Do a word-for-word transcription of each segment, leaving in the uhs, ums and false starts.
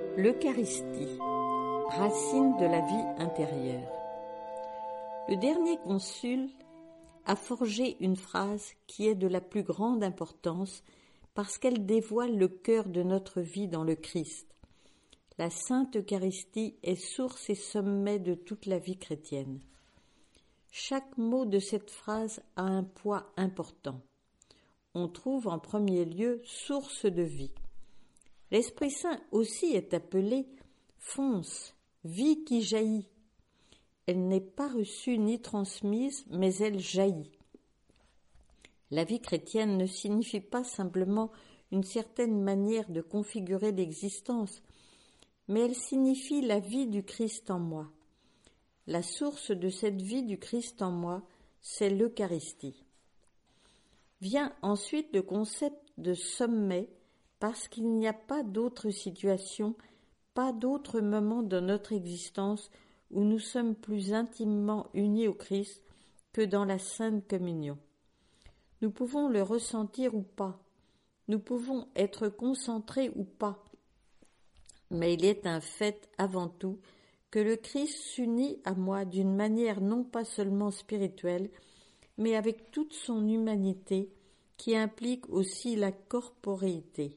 L'Eucharistie, racine de la vie intérieure. Le dernier concile a forgé une phrase qui est de la plus grande importance parce qu'elle dévoile le cœur de notre vie dans le Christ. La Sainte Eucharistie est source et sommet de toute la vie chrétienne. Chaque mot de cette phrase a un poids important. On trouve en premier lieu source de vie. L'Esprit Saint aussi est appelé fonce, vie qui jaillit. Elle n'est pas reçue ni transmise, mais elle jaillit. La vie chrétienne ne signifie pas simplement une certaine manière de configurer l'existence, mais elle signifie la vie du Christ en moi. La source de cette vie du Christ en moi, c'est l'Eucharistie. Vient ensuite le concept de sommet, parce qu'il n'y a pas d'autre situation, pas d'autre moment de notre existence où nous sommes plus intimement unis au Christ que dans la Sainte Communion. Nous pouvons le ressentir ou pas, nous pouvons être concentrés ou pas, mais il est un fait avant tout que le Christ s'unit à moi d'une manière non pas seulement spirituelle, mais avec toute son humanité qui implique aussi la corporéité.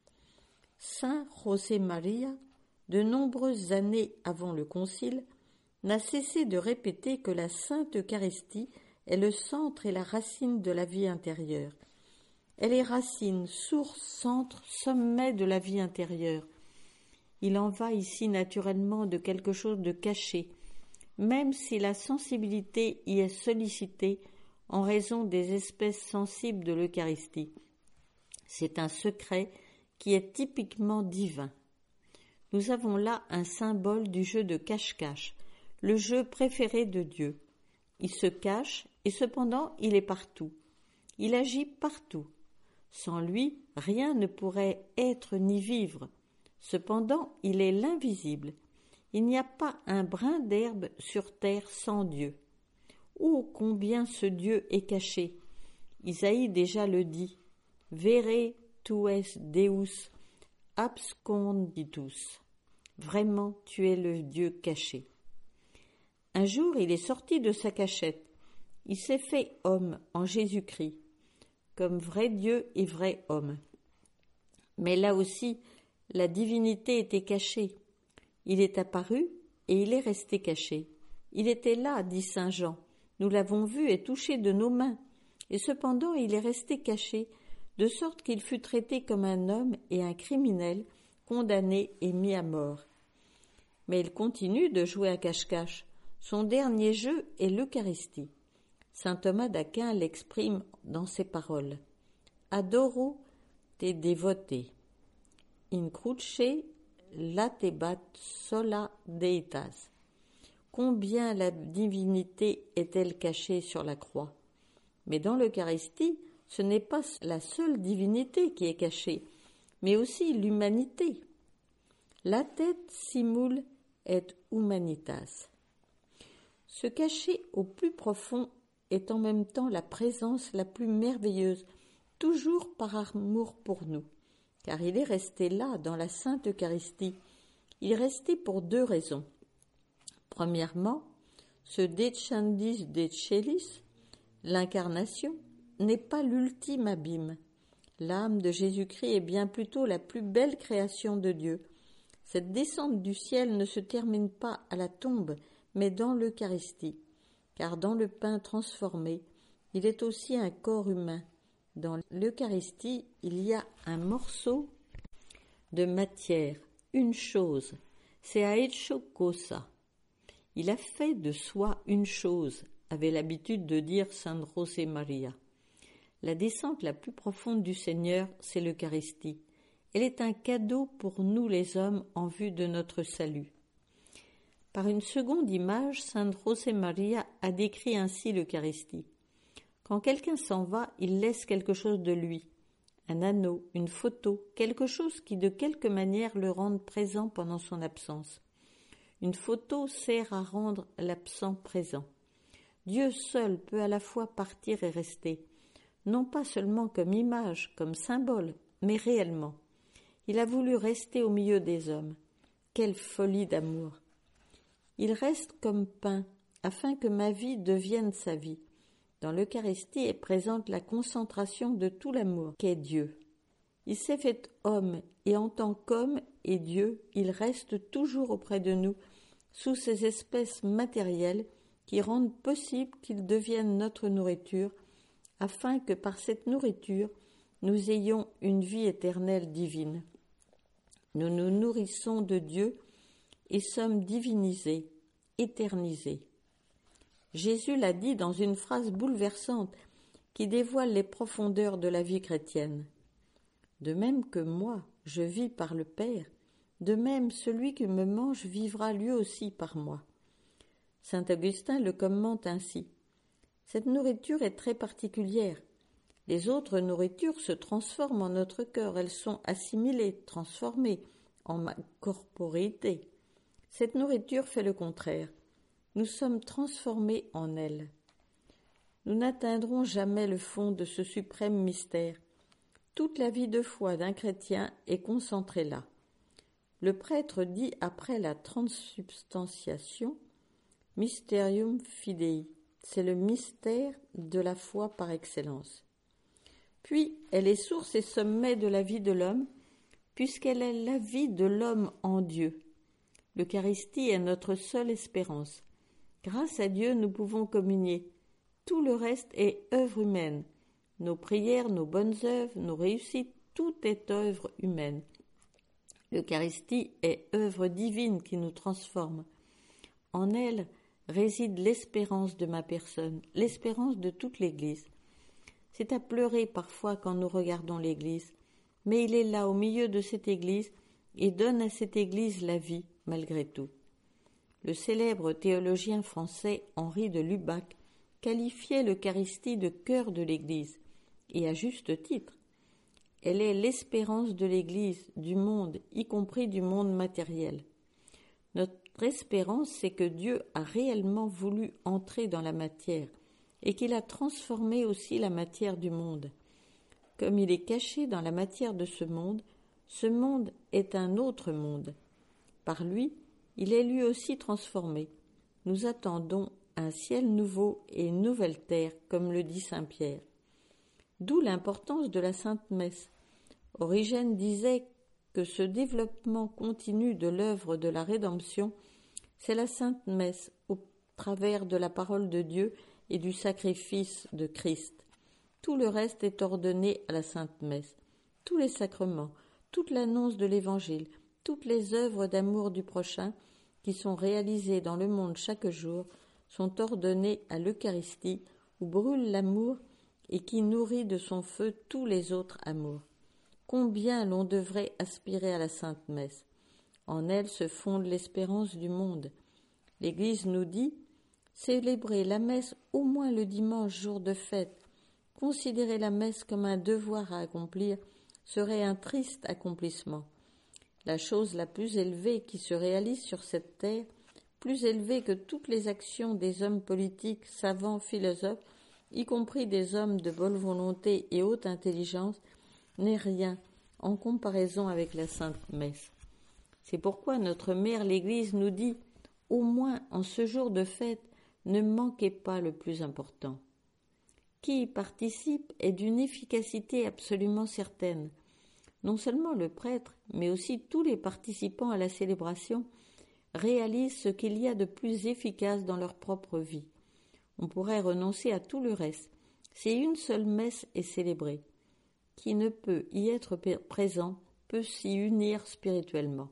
Saint José Maria, de nombreuses années avant le Concile, n'a cessé de répéter que la Sainte Eucharistie est le centre et la racine de la vie intérieure. Elle est racine, source, centre, sommet de la vie intérieure. Il en va ici naturellement de quelque chose de caché, même si la sensibilité y est sollicitée en raison des espèces sensibles de l'Eucharistie. C'est un secret qui est typiquement divin. Nous avons là un symbole du jeu de cache-cache, le jeu préféré de Dieu. Il se cache et cependant il est partout. Il agit partout. Sans lui, rien ne pourrait être ni vivre. Cependant, il est l'invisible. Il n'y a pas un brin d'herbe sur terre sans Dieu. Oh, combien ce Dieu est caché! Isaïe déjà le dit. Vere tu es Deus absconditus. Vraiment, tu es le Dieu caché. Un jour, il est sorti de sa cachette. Il s'est fait homme en Jésus-Christ, comme vrai Dieu et vrai homme. Mais là aussi, la divinité était cachée. Il est apparu et il est resté caché. Il était là, dit saint Jean. Nous l'avons vu et touché de nos mains. Et cependant, il est resté caché, de sorte qu'il fut traité comme un homme et un criminel, condamné et mis à mort. Mais il continue de jouer à cache-cache. Son dernier jeu est l'Eucharistie. Saint Thomas d'Aquin l'exprime dans ces paroles. Adoro te devote, in cruce latebat sola deitas. Combien la divinité est-elle cachée sur la croix? Mais dans l'Eucharistie, ce n'est pas la seule divinité qui est cachée, mais aussi l'humanité. Latet simul et humanitas. Se cacher au plus profond est en même temps la présence la plus merveilleuse, toujours par amour pour nous, car il est resté là dans la Sainte Eucharistie. Il est resté pour deux raisons. Premièrement, ce Decendis Decelis, l'incarnation, n'est pas l'ultime abîme. L'âme de Jésus-Christ est bien plutôt la plus belle création de Dieu. Cette descente du ciel ne se termine pas à la tombe, mais dans l'Eucharistie, car dans le pain transformé, il est aussi un corps humain. Dans l'Eucharistie, il y a un morceau de matière, une chose, c'est a hecho cosa. Il a fait de soi une chose, avait l'habitude de dire saint José Maria. La descente la plus profonde du Seigneur, c'est l'Eucharistie. Elle est un cadeau pour nous les hommes en vue de notre salut. Par une seconde image, saint José Maria a décrit ainsi l'Eucharistie. Quand quelqu'un s'en va, il laisse quelque chose de lui, un anneau, une photo, quelque chose qui de quelque manière le rende présent pendant son absence. Une photo sert à rendre l'absent présent. Dieu seul peut à la fois partir et rester, non pas seulement comme image, comme symbole, mais réellement. Il a voulu rester au milieu des hommes. Quelle folie d'amour! Il reste comme pain, afin que ma vie devienne sa vie. Dans l'Eucharistie est présente la concentration de tout l'amour qu'est Dieu. Il s'est fait homme, et en tant qu'homme et Dieu, il reste toujours auprès de nous, sous ces espèces matérielles qui rendent possible qu'il devienne notre nourriture, afin que par cette nourriture, nous ayons une vie éternelle divine. Nous nous nourrissons de Dieu et sommes divinisés, éternisés. Jésus l'a dit dans une phrase bouleversante qui dévoile les profondeurs de la vie chrétienne. De même que moi, je vis par le Père, de même celui qui me mange vivra lui aussi par moi. Saint Augustin le commente ainsi. Cette nourriture est très particulière. Les autres nourritures se transforment en notre cœur, elles sont assimilées, transformées en ma corporéité. Cette nourriture fait le contraire. Nous sommes transformés en elle. Nous n'atteindrons jamais le fond de ce suprême mystère. Toute la vie de foi d'un chrétien est concentrée là. Le prêtre dit après la transsubstantiation « Mysterium Fidei », c'est le mystère de la foi par excellence. Puis, elle est source et sommet de la vie de l'homme, puisqu'elle est la vie de l'homme en Dieu. L'Eucharistie est notre seule espérance. Grâce à Dieu, nous pouvons communier. Tout le reste est œuvre humaine. Nos prières, nos bonnes œuvres, nos réussites, tout est œuvre humaine. L'Eucharistie est œuvre divine qui nous transforme. En elle réside l'espérance de ma personne, l'espérance de toute l'Église. C'est à pleurer parfois quand nous regardons l'Église, mais il est là au milieu de cette Église et donne à cette Église la vie, malgré tout. Le célèbre théologien français Henri de Lubac qualifiait l'Eucharistie de cœur de l'Église, et à juste titre. Elle est l'espérance de l'Église, du monde, y compris du monde matériel. Notre espérance, c'est que Dieu a réellement voulu entrer dans la matière, et qu'il a transformé aussi la matière du monde. Comme il est caché dans la matière de ce monde, ce monde est un autre monde. Par lui, il est lui aussi transformé. Nous attendons un ciel nouveau et une nouvelle terre, comme le dit saint Pierre. D'où l'importance de la Sainte Messe. Origène disait que ce développement continu de l'œuvre de la rédemption, c'est la Sainte Messe au travers de la parole de Dieu et du sacrifice de Christ. Tout le reste est ordonné à la Sainte Messe. Tous les sacrements, toute l'annonce de l'Évangile, toutes les œuvres d'amour du prochain qui sont réalisées dans le monde chaque jour sont ordonnées à l'Eucharistie où brûle l'amour et qui nourrit de son feu tous les autres amours. Combien l'on devrait aspirer à la Sainte Messe. En elle se fonde l'espérance du monde. L'Église nous dit « Célébrez la messe au moins le dimanche, jour de fête. Considérer la messe comme un devoir à accomplir serait un triste accomplissement. La chose la plus élevée qui se réalise sur cette terre, plus élevée que toutes les actions des hommes politiques, savants, philosophes, y compris des hommes de bonne volonté et haute intelligence, n'est rien en comparaison avec la Sainte Messe. C'est pourquoi notre mère l'Église nous dit, au moins en ce jour de fête, ne manquez pas le plus important. Qui y participe est d'une efficacité absolument certaine. Non seulement le prêtre, mais aussi tous les participants à la célébration réalisent ce qu'il y a de plus efficace dans leur propre vie. On pourrait renoncer à tout le reste, si une seule messe est célébrée. Qui ne peut y être présent peut s'y unir spirituellement.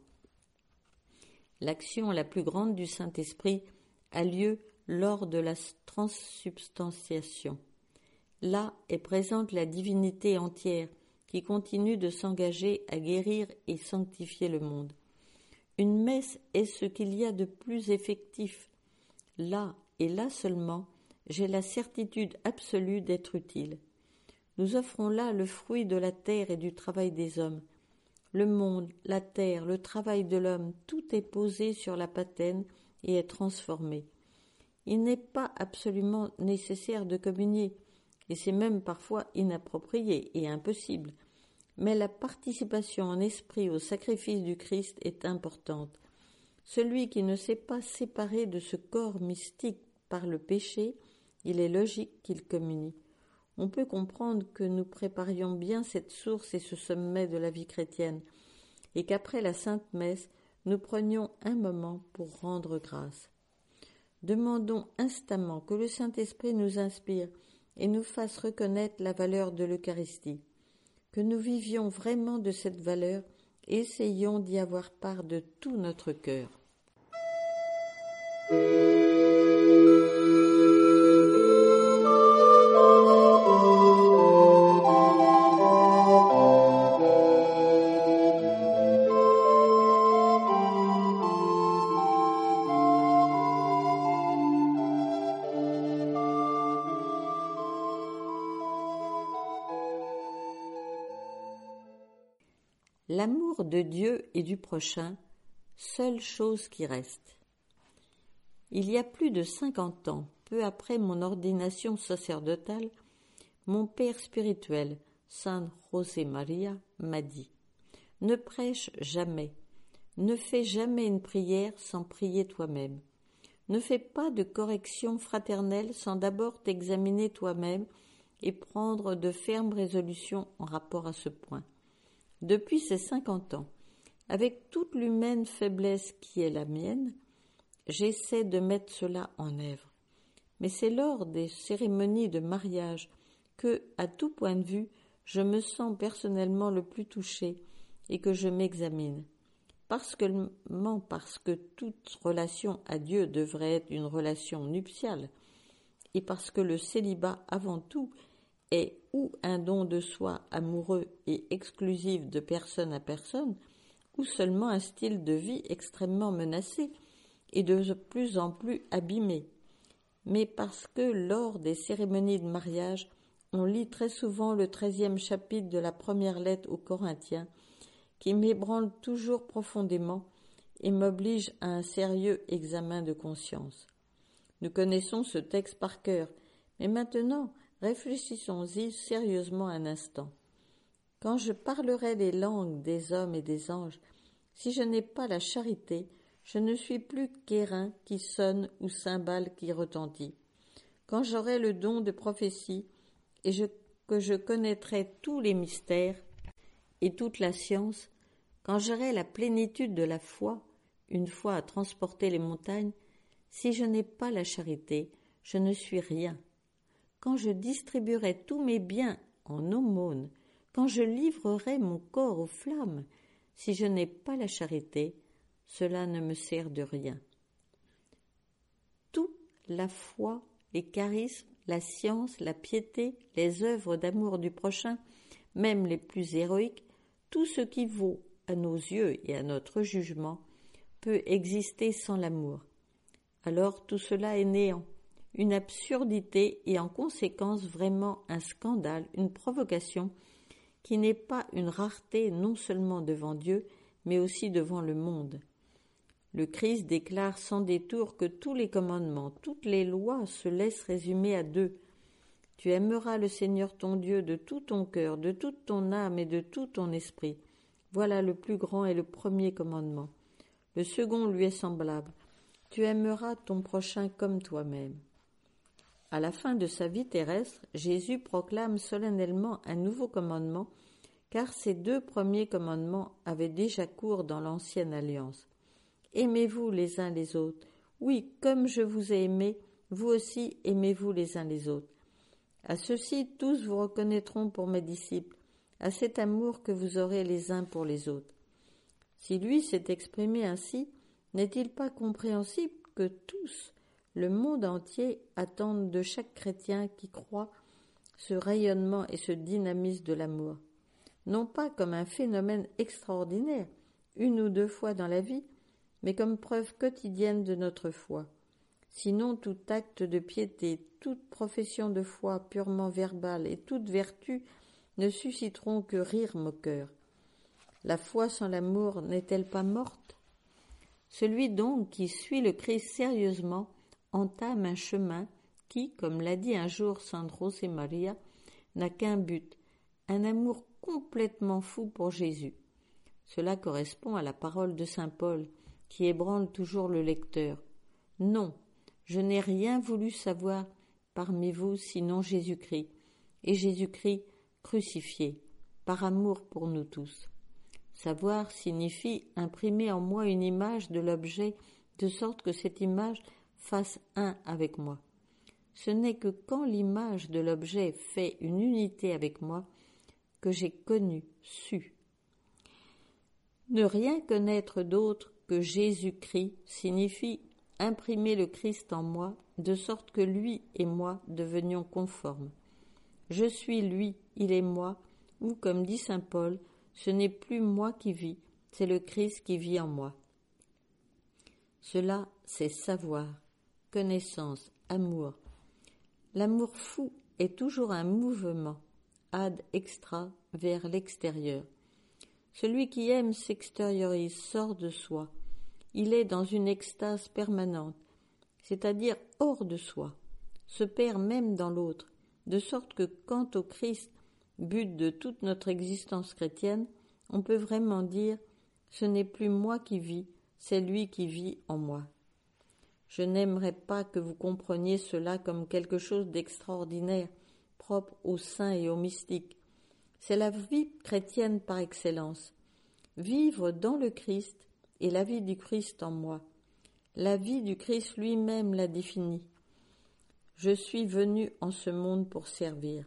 L'action la plus grande du Saint-Esprit a lieu lors de la transsubstantiation. Là est présente la divinité entière qui continue de s'engager à guérir et sanctifier le monde. Une messe est ce qu'il y a de plus effectif. Là et là seulement, j'ai la certitude absolue d'être utile. Nous offrons là le fruit de la terre et du travail des hommes. Le monde, la terre, le travail de l'homme, tout est posé sur la patène et est transformé. Il n'est pas absolument nécessaire de communier, et c'est même parfois inapproprié et impossible. Mais la participation en esprit au sacrifice du Christ est importante. Celui qui ne s'est pas séparé de ce corps mystique par le péché, il est logique qu'il communie. On peut comprendre que nous préparions bien cette source et ce sommet de la vie chrétienne, et qu'après la Sainte Messe, nous prenions un moment pour rendre grâce. Demandons instamment que le Saint-Esprit nous inspire et nous fasse reconnaître la valeur de l'Eucharistie, que nous vivions vraiment de cette valeur et essayons d'y avoir part de tout notre cœur. L'amour de Dieu et du prochain, seule chose qui reste. Il y a plus de cinquante ans, peu après mon ordination sacerdotale, mon père spirituel, San José María, m'a dit « Ne prêche jamais, ne fais jamais une prière sans prier toi-même. Ne fais pas de correction fraternelle sans d'abord t'examiner toi-même et prendre de fermes résolutions en rapport à ce point. » Depuis ces cinquante ans, avec toute l'humaine faiblesse qui est la mienne, j'essaie de mettre cela en œuvre. Mais c'est lors des cérémonies de mariage que, à tout point de vue, je me sens personnellement le plus touché et que je m'examine. Parce que, parce que toute relation à Dieu devrait être une relation nuptiale, et parce que le célibat avant tout est ou un don de soi amoureux et exclusif de personne à personne, ou seulement un style de vie extrêmement menacé et de plus en plus abîmé, mais parce que lors des cérémonies de mariage, on lit très souvent le treizième chapitre de la première lettre aux Corinthiens, qui m'ébranle toujours profondément et m'oblige à un sérieux examen de conscience. Nous connaissons ce texte par cœur, mais maintenant, réfléchissons-y sérieusement un instant. Quand je parlerai les langues des hommes et des anges, si je n'ai pas la charité, je ne suis plus qu'airain qui sonne ou cymbale qui retentit. Quand j'aurai le don de prophétie et je, que je connaîtrai tous les mystères et toute la science, quand j'aurai la plénitude de la foi, une foi à transporter les montagnes, si je n'ai pas la charité, je ne suis rien. Quand je distribuerai tous mes biens en aumône, quand je livrerai mon corps aux flammes, si je n'ai pas la charité, cela ne me sert de rien. Tout, la foi, les charismes, la science, la piété, les œuvres d'amour du prochain, même les plus héroïques, tout ce qui vaut à nos yeux et à notre jugement, peut exister sans l'amour. Alors tout cela est néant, une absurdité et en conséquence vraiment un scandale, une provocation qui n'est pas une rareté non seulement devant Dieu, mais aussi devant le monde. Le Christ déclare sans détour que tous les commandements, toutes les lois se laissent résumer à deux. Tu aimeras le Seigneur ton Dieu de tout ton cœur, de toute ton âme et de tout ton esprit. Voilà le plus grand et le premier commandement. Le second lui est semblable. Tu aimeras ton prochain comme toi-même. À la fin de sa vie terrestre, Jésus proclame solennellement un nouveau commandement, car ces deux premiers commandements avaient déjà cours dans l'ancienne alliance. Aimez-vous les uns les autres. Oui, comme je vous ai aimé, vous aussi aimez-vous les uns les autres. À ceci, tous vous reconnaîtront pour mes disciples, à cet amour que vous aurez les uns pour les autres. Si lui s'est exprimé ainsi, n'est-il pas compréhensible que tous, le monde entier, attendent de chaque chrétien qui croit ce rayonnement et ce dynamisme de l'amour, non pas comme un phénomène extraordinaire, une ou deux fois dans la vie, mais comme preuve quotidienne de notre foi. Sinon, tout acte de piété, toute profession de foi purement verbale et toute vertu ne susciteront que rire moqueur. La foi sans l'amour n'est-elle pas morte? Celui donc qui suit le Christ sérieusement entame un chemin qui, comme l'a dit un jour San José María, n'a qu'un but, un amour complètement fou pour Jésus. Cela correspond à la parole de saint Paul, qui ébranle toujours le lecteur. Non, je n'ai rien voulu savoir parmi vous sinon Jésus-Christ, et Jésus-Christ crucifié, par amour pour nous tous. Savoir signifie imprimer en moi une image de l'objet, de sorte que cette image fasse un avec moi. Ce n'est que quand l'image de l'objet fait une unité avec moi que j'ai connu, su. Ne rien connaître d'autre que Jésus-Christ signifie imprimer le Christ en moi, de sorte que lui et moi devenions conformes. Je suis lui, il est moi, ou comme dit saint Paul, ce n'est plus moi qui vis, c'est le Christ qui vit en moi. Cela, c'est savoir, connaissance, amour. L'amour fou est toujours un mouvement, ad extra, vers l'extérieur. Celui qui aime s'extériorise, sort de soi. Il est dans une extase permanente, c'est-à-dire hors de soi, se perd même dans l'autre, de sorte que quant au Christ, but de toute notre existence chrétienne, on peut vraiment dire « ce n'est plus moi qui vis, c'est lui qui vit en moi ». Je n'aimerais pas que vous compreniez cela comme quelque chose d'extraordinaire, propre aux saints et aux mystiques. C'est la vie chrétienne par excellence. Vivre dans le Christ et la vie du Christ en moi. La vie du Christ lui-même l'a définie. Je suis venu en ce monde pour servir.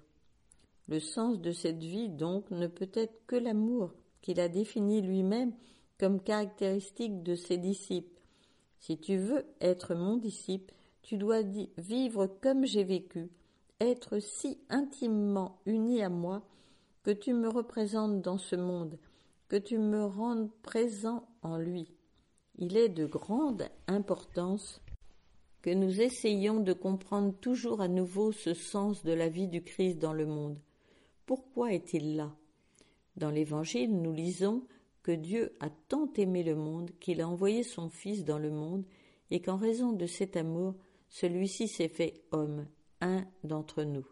Le sens de cette vie, donc, ne peut être que l'amour qu'il a défini lui-même comme caractéristique de ses disciples. Si tu veux être mon disciple, tu dois vivre comme j'ai vécu, être si intimement uni à moi que tu me représentes dans ce monde, que tu me rendes présent en lui. Il est de grande importance que nous essayions de comprendre toujours à nouveau ce sens de la vie du Christ dans le monde. Pourquoi est-il là ? Dans l'Évangile, nous lisons que Dieu a tant aimé le monde qu'il a envoyé son Fils dans le monde et qu'en raison de cet amour, celui-ci s'est fait homme, un d'entre nous.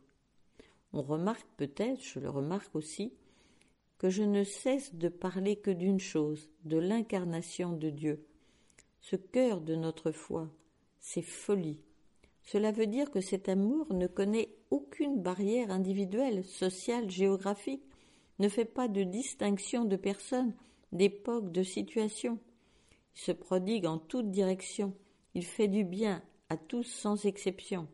On remarque peut-être, je le remarque aussi, que je ne cesse de parler que d'une chose, de l'incarnation de Dieu. Ce cœur de notre foi, c'est folie. Cela veut dire que cet amour ne connaît aucune barrière individuelle, sociale, géographique, ne fait pas de distinction de personnes, d'époque, de situation. Il se prodigue en toutes directions, il fait du bien à tous sans exception.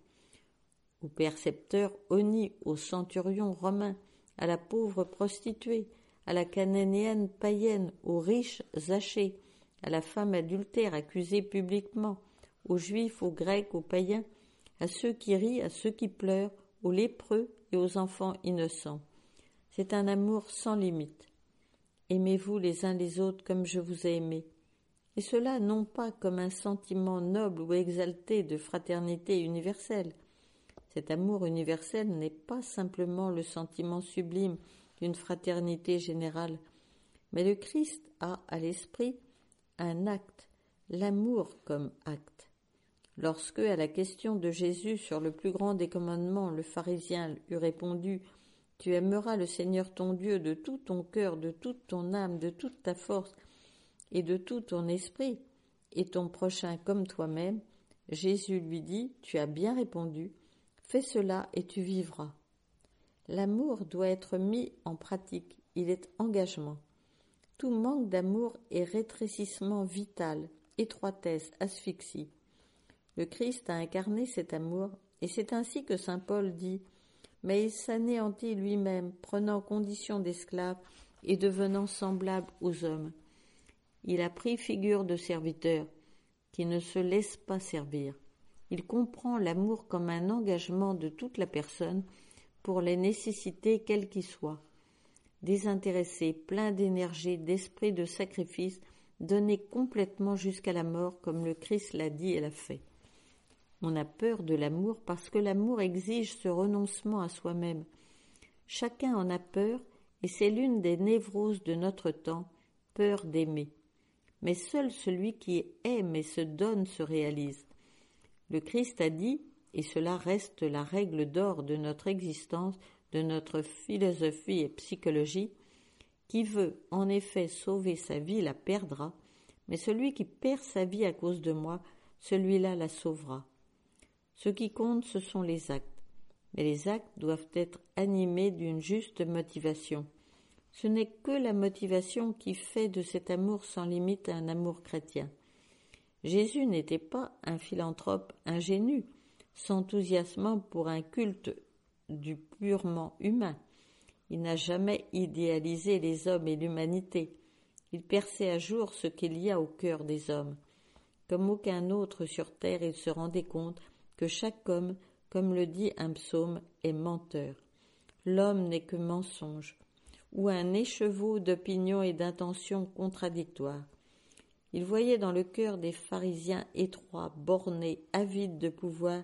Au percepteur honni, au centurion romain, à la pauvre prostituée, à la cananéenne païenne, aux riches Zachée, à la femme adultère accusée publiquement, aux juifs, aux grecs, aux païens, à ceux qui rient, à ceux qui pleurent, aux lépreux et aux enfants innocents. C'est un amour sans limite. Aimez-vous les uns les autres comme je vous ai aimé. Et cela non pas comme un sentiment noble ou exalté de fraternité universelle. Cet amour universel n'est pas simplement le sentiment sublime d'une fraternité générale, mais le Christ a à l'esprit un acte, l'amour comme acte. Lorsque, à la question de Jésus sur le plus grand des commandements, le pharisien eut répondu « Tu aimeras le Seigneur ton Dieu de tout ton cœur, de toute ton âme, de toute ta force et de tout ton esprit, et ton prochain comme toi-même », Jésus lui dit « Tu as bien répondu, fais cela et tu vivras ». L'amour doit être mis en pratique, il est engagement. Tout manque d'amour est rétrécissement vital, étroitesse, asphyxie. Le Christ a incarné cet amour, et c'est ainsi que saint Paul dit « Mais il s'anéantit lui-même, prenant condition d'esclave et devenant semblable aux hommes. Il a pris figure de serviteur, qui ne se laisse pas servir. Il comprend l'amour comme un engagement de toute la personne pour les nécessités quelles qu'y soient. Désintéressé, plein d'énergie, d'esprit de sacrifice, donné complètement jusqu'à la mort, comme le Christ l'a dit et l'a fait. On a peur de l'amour parce que l'amour exige ce renoncement à soi-même. Chacun en a peur et c'est l'une des névroses de notre temps, peur d'aimer. Mais seul celui qui aime et se donne se réalise. Le Christ a dit, et cela reste la règle d'or de notre existence, de notre philosophie et psychologie, qui veut en effet sauver sa vie la perdra, mais celui qui perd sa vie à cause de moi, celui-là la sauvera. Ce qui compte, ce sont les actes, mais les actes doivent être animés d'une juste motivation. Ce n'est que la motivation qui fait de cet amour sans limite un amour chrétien. Jésus n'était pas un philanthrope ingénu, s'enthousiasmant pour un culte du purement humain. Il n'a jamais idéalisé les hommes et l'humanité. Il perçait à jour ce qu'il y a au cœur des hommes. Comme aucun autre sur terre, il se rendait compte que chaque homme, comme le dit un psaume, est menteur. L'homme n'est que mensonge, ou un écheveau d'opinions et d'intentions contradictoires. Il voyait dans le cœur des pharisiens étroits, bornés, avides de pouvoir,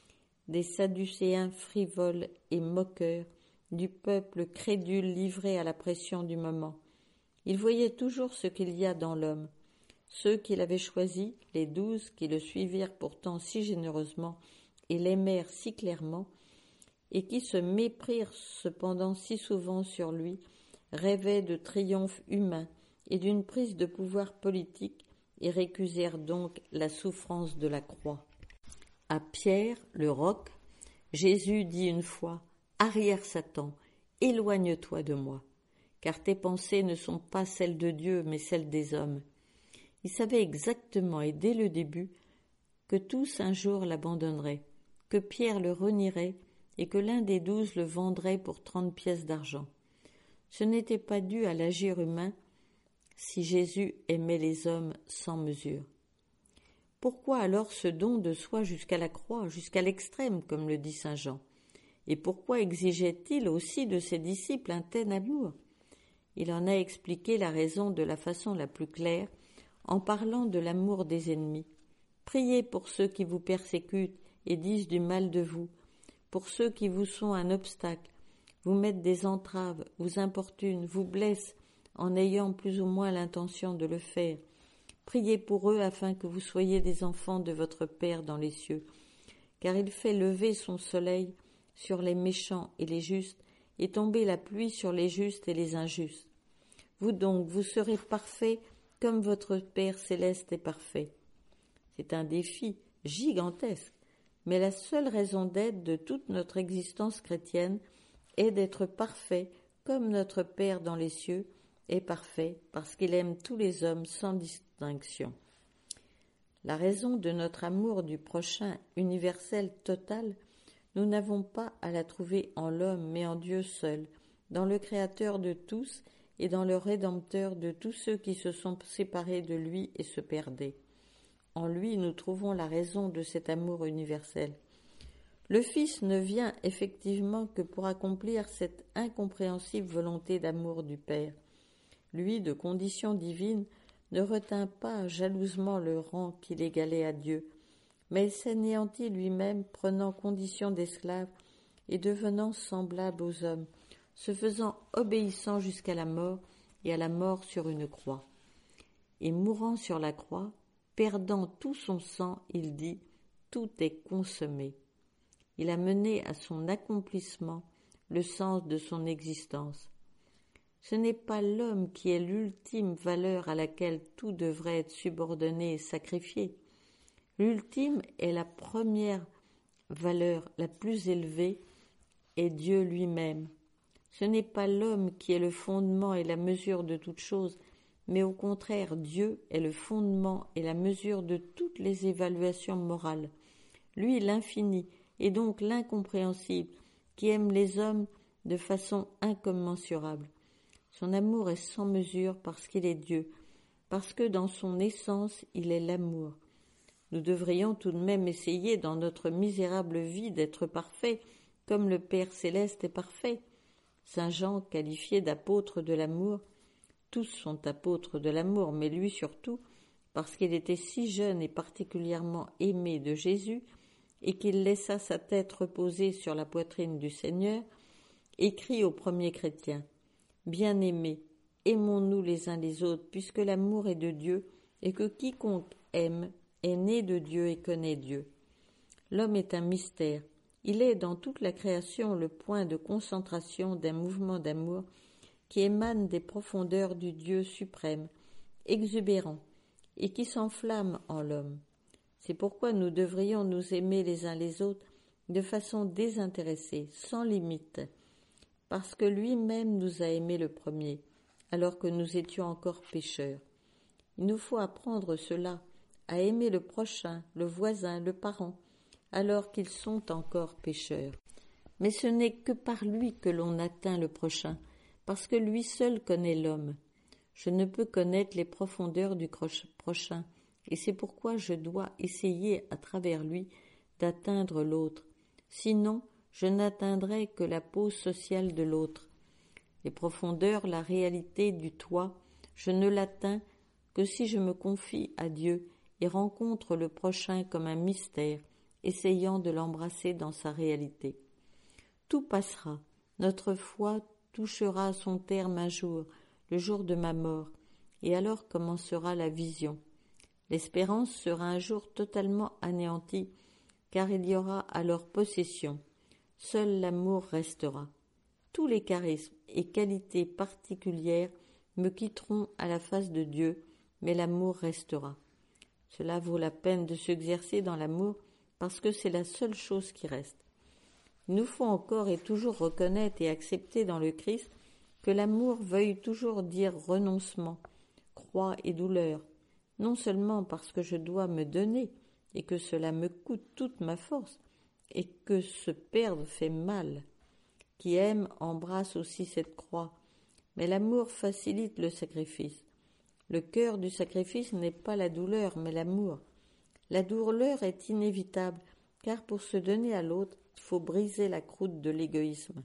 des sadducéens frivoles et moqueurs, du peuple crédule livré à la pression du moment. Il voyait toujours ce qu'il y a dans l'homme. Ceux qu'il avait choisis, les douze qui le suivirent pourtant si généreusement et l'aimèrent si clairement, et qui se méprirent cependant si souvent sur lui, rêvaient de triomphe humain et d'une prise de pouvoir politique et récusèrent donc la souffrance de la croix. À Pierre, le roc, Jésus dit une fois « Arrière Satan, éloigne-toi de moi, car tes pensées ne sont pas celles de Dieu, mais celles des hommes. » Il savait exactement et dès le début que tous un jour l'abandonneraient, que Pierre le renierait et que l'un des douze le vendrait pour trente pièces d'argent. Ce n'était pas dû à l'agir humain si Jésus aimait les hommes sans mesure. Pourquoi alors ce don de soi jusqu'à la croix, jusqu'à l'extrême, comme le dit saint Jean? Et pourquoi exigeait-il aussi de ses disciples un tel amour? Il en a expliqué la raison de la façon la plus claire en parlant de l'amour des ennemis. Priez pour ceux qui vous persécutent et disent du mal de vous, pour ceux qui vous sont un obstacle, vous mettent des entraves, vous importunent, vous blessent en ayant plus ou moins l'intention de le faire. Priez pour eux afin que vous soyez des enfants de votre Père dans les cieux, car il fait lever son soleil sur les méchants et les justes et tomber la pluie sur les justes et les injustes. Vous donc, vous serez parfaits comme votre Père céleste est parfait. C'est un défi gigantesque, mais la seule raison d'être de toute notre existence chrétienne est d'être parfait comme notre Père dans les cieux est parfait parce qu'il aime tous les hommes sans distinction. La raison de notre amour du prochain universel total, nous n'avons pas à la trouver en l'homme mais en Dieu seul, dans le Créateur de tous et dans le Rédempteur de tous ceux qui se sont séparés de lui et se perdaient. En lui, nous trouvons la raison de cet amour universel. Le Fils ne vient effectivement que pour accomplir cette incompréhensible volonté d'amour du Père. Lui, de condition divine, ne retint pas jalousement le rang qui l'égalait à Dieu, mais il s'anéantit lui-même, prenant condition d'esclave et devenant semblable aux hommes, se faisant obéissant jusqu'à la mort et à la mort sur une croix. Et mourant sur la croix, perdant tout son sang, il dit « Tout est consommé ». Il a mené à son accomplissement le sens de son existence. Ce n'est pas l'homme qui est l'ultime valeur à laquelle tout devrait être subordonné et sacrifié. L'ultime est la première valeur, la plus élevée, est Dieu lui-même. Ce n'est pas l'homme qui est le fondement et la mesure de toute chose, mais au contraire, Dieu est le fondement et la mesure de toutes les évaluations morales. Lui, l'infini, et donc l'incompréhensible, qui aime les hommes de façon incommensurable. Son amour est sans mesure parce qu'il est Dieu, parce que dans son essence, il est l'amour. Nous devrions tout de même essayer dans notre misérable vie d'être parfaits, comme le Père céleste est parfait. Saint Jean, qualifié d'apôtre de l'amour, tous sont apôtres de l'amour, mais lui surtout, parce qu'il était si jeune et particulièrement aimé de Jésus, et qu'il laissa sa tête reposer sur la poitrine du Seigneur, écrit aux premiers chrétiens « Bien-aimés, aimons-nous les uns les autres, puisque l'amour est de Dieu, et que quiconque aime est né de Dieu et connaît Dieu. » L'homme est un mystère. Il est dans toute la création le point de concentration d'un mouvement d'amour qui émane des profondeurs du Dieu suprême, exubérant, et qui s'enflamme en l'homme. C'est pourquoi nous devrions nous aimer les uns les autres de façon désintéressée, sans limite, parce que lui-même nous a aimés le premier, alors que nous étions encore pécheurs. Il nous faut apprendre cela, à aimer le prochain, le voisin, le parent, alors qu'ils sont encore pécheurs. Mais ce n'est que par lui que l'on atteint le prochain, parce que lui seul connaît l'homme. Je ne peux connaître les profondeurs du prochain, et c'est pourquoi je dois essayer à travers lui d'atteindre l'autre. Sinon, je n'atteindrai que la pose sociale de l'autre. Les profondeurs, la réalité du toi, je ne l'atteins que si je me confie à Dieu et rencontre le prochain comme un mystère, essayant de l'embrasser dans sa réalité. Tout passera, notre foi touchera à son terme un jour, le jour de ma mort, et alors commencera la vision. L'espérance sera un jour totalement anéantie, car il y aura alors possession. Seul l'amour restera. Tous les charismes et qualités particulières me quitteront à la face de Dieu, mais l'amour restera. Cela vaut la peine de s'exercer dans l'amour, parce que c'est la seule chose qui reste. Il nous faut encore et toujours reconnaître et accepter dans le Christ que l'amour veuille toujours dire renoncement, croix et douleur, non seulement parce que je dois me donner et que cela me coûte toute ma force et que se perdre fait mal. Qui aime embrasse aussi cette croix, mais l'amour facilite le sacrifice. Le cœur du sacrifice n'est pas la douleur, mais l'amour. La douleur est inévitable, car pour se donner à l'autre, il faut briser la croûte de l'égoïsme.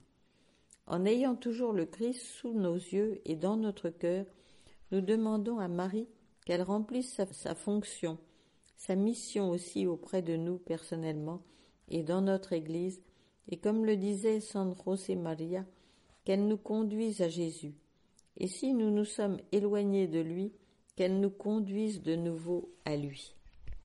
En ayant toujours le Christ sous nos yeux et dans notre cœur, nous demandons à Marie qu'elle remplisse sa, sa fonction, sa mission aussi auprès de nous personnellement et dans notre Église, et comme le disait San José Maria, qu'elle nous conduise à Jésus. Et si nous nous sommes éloignés de lui, qu'elle nous conduise de nouveau à lui.